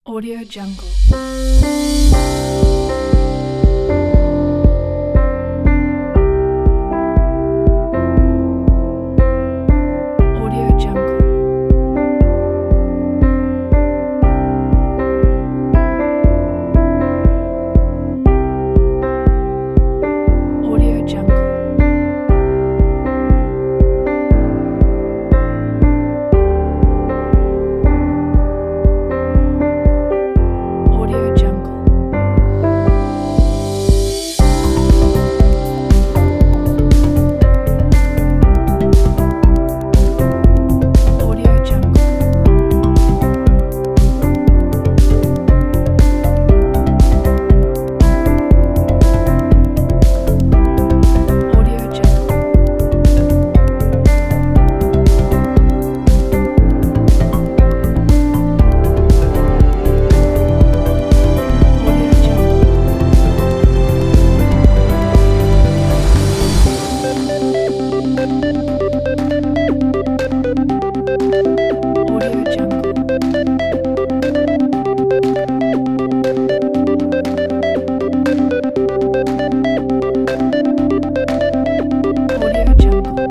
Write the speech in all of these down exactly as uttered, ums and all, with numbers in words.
Audio Jungle. Audio Jungle. Audio Jungle. Audio Jungle. Audio Jungle. Audio Jungle. Audio Jungle. Audio Jungle. Audio Jungle.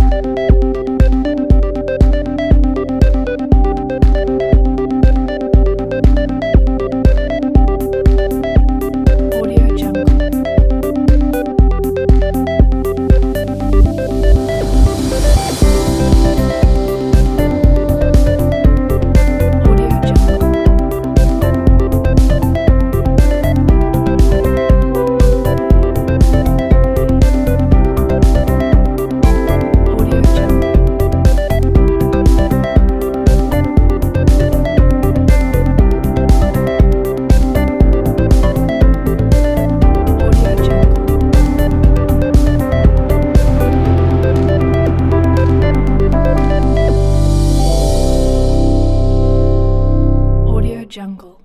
Audio Jungle. Audio Jungle. Audio Jungle. Audio Jungle. Audio Jungle.